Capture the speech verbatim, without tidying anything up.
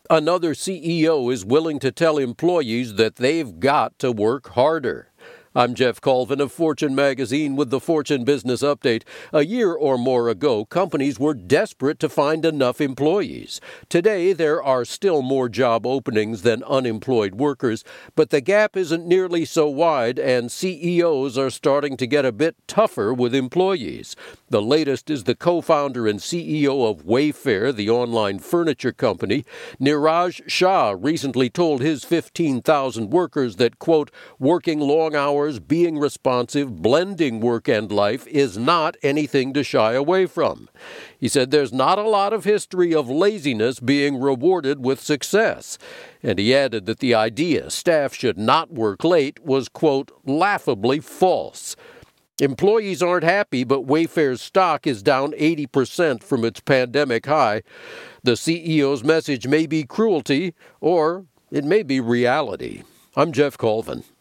Another C E O is willing to tell employees that they've got to work harder. I'm Jeff Colvin of Fortune Magazine with the Fortune Business Update. A year or more ago, companies were desperate to find enough employees. Today, there are still more job openings than unemployed workers, but the gap isn't nearly so wide, and C E Os are starting to get a bit tougher with employees. The latest is the co-founder and C E O of Wayfair, the online furniture company. Niraj Shah recently told his fifteen thousand workers that, quote, working long hours, being responsive, blending work and life is not anything to shy away from. He said there's not a lot of history of laziness being rewarded with success. And he added that the idea staff should not work late was, quote, laughably false. Employees aren't happy, but Wayfair's stock is down eighty percent from its pandemic high. The C E O's message may be cruelty, or it may be reality. I'm Jeff Colvin.